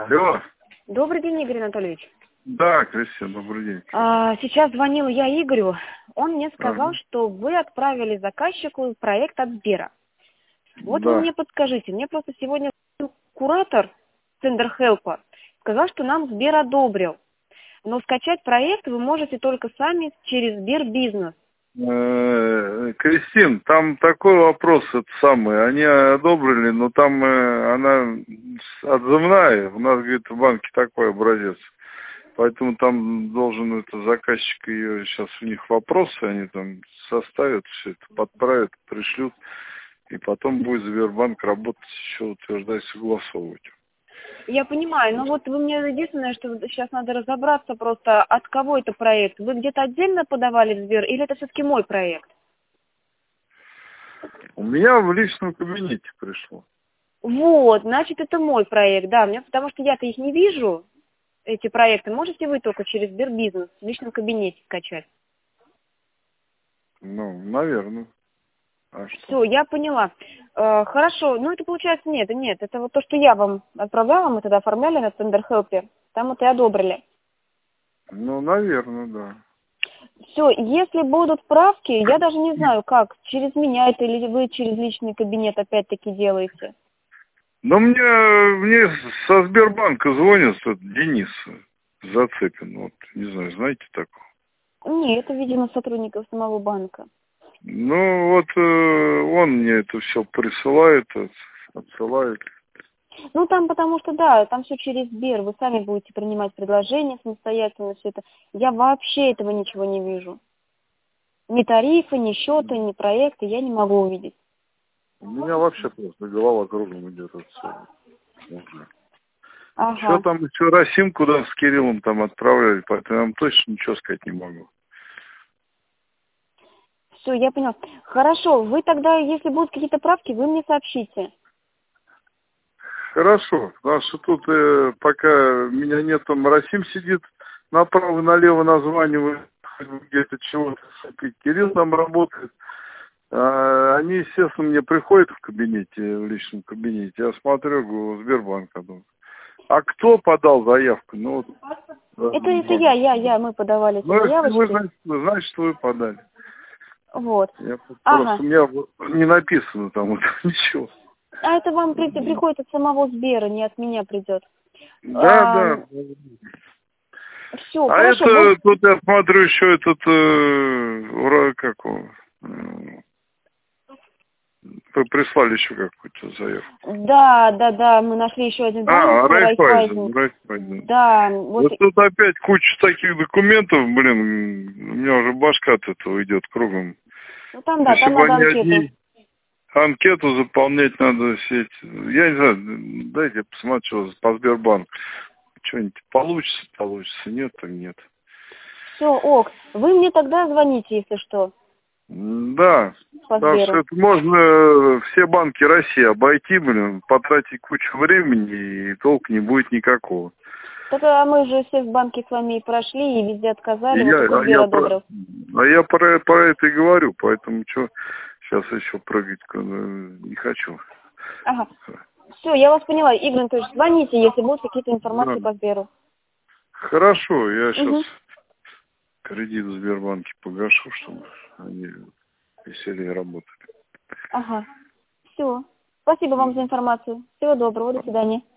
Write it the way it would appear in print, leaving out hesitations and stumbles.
Алло. Добрый день, Игорь Анатольевич. Да, Кристина, добрый день. Сейчас звонила я Игорю. Он мне сказал, Ага. что вы отправили заказчику проект от Сбера. Вот вы Да. мне подскажите. Мне просто сегодня куратор Тендерхелпа сказал, что нам Сбер одобрил. Но скачать проект вы можете только сами через Сбербизнес. Кристин, там такой вопрос, это самый, они одобрили, но там она отзывная, у нас, говорит, в банке такой образец. Поэтому там должен это заказчик ее, сейчас у них вопросы, они там составят все это, подправят, пришлют, и потом будет Сбербанк работать, еще утверждать, согласовывать. Я понимаю, но вот вы мне единственное, что сейчас надо разобраться просто, от кого это проект. Вы где-то отдельно подавали в Сбер или это все-таки мой проект? У меня в личном кабинете пришло. Вот, значит, это мой проект, да, мне, потому что я-то их не вижу, эти проекты. Можете вы только через Сбербизнес в личном кабинете скачать? Ну, наверное. А что? Все, я поняла. Хорошо, ну это получается нет, это вот то, что я вам отправляла, мы тогда оформляли на Тендерхелпе, там это и одобрили. Ну, наверное, да. Все, если будут правки, я даже не знаю, как, через меня это или вы через личный кабинет опять-таки делаете. Но мне со Сбербанка звонит Денис Зацепин. Вот, не знаю, знаете такого? Нет, это, видимо, сотрудников самого банка. Ну, вот он мне это все присылает, отсылает. Ну, там, потому что, да, там все через Сбер, вы сами будете принимать предложения самостоятельно, все это. Я вообще этого ничего не вижу. Ни тарифы, ни счеты, ни проекты я не могу увидеть. У меня вообще просто голова кругом идет от всего. Что Ага. там, еще Расим куда с Кириллом там отправляли, поэтому я вам точно ничего сказать не могу. Все, я поняла. Хорошо, вы тогда, если будут какие-то правки, вы мне сообщите. Хорошо, потому что тут пока меня нет, там Расим сидит, направо и налево названивает, где-то чего-то, Кирилл там работает. Они, естественно, мне приходят в кабинете, в личном кабинете, я смотрю, говорю, Сбербанк. А кто подал заявку? Ну, вот, Это мы подавали эти ну, если вы, заявочки. значит, вы подали. Вот. Просто Ага. у меня не написано там вот, ничего. А это вам приходит от самого Сбера, не от меня придет. Да. Все, А хорошо. это, тут я смотрю еще этот, как его, прислали еще какую-то заявку. Да, мы нашли еще один банк, Райфайзен. Райфайзен. Да, вот. Вот тут опять куча таких документов, блин, у меня уже башка от этого идет кругом. Ну там, да, Если там бы надо они анкету. анкету заполнять надо все эти, я не знаю, дайте я посмотрю по Сбербанку. Что-нибудь получится, нет, так нет. Все, ок. Вы мне тогда звоните, если что, Да, по потому что Сберу. это можно все банки России обойти, блин, потратить кучу времени, и толку не будет никакого. Так а мы же все в банке с вами и прошли, и везде отказали, вот только А Сбер одобрил. я про это и говорю, поэтому что сейчас еще прыгать не хочу. Ага. Все, я вас поняла. Игорь Анатольевич, звоните, если будут какие-то информации Да. по Сберу. Хорошо, я сейчас Угу. кредит в Сбербанке погашу, чтобы они веселее работали. Ага. Все. Спасибо вам за информацию. Всего доброго, до свидания.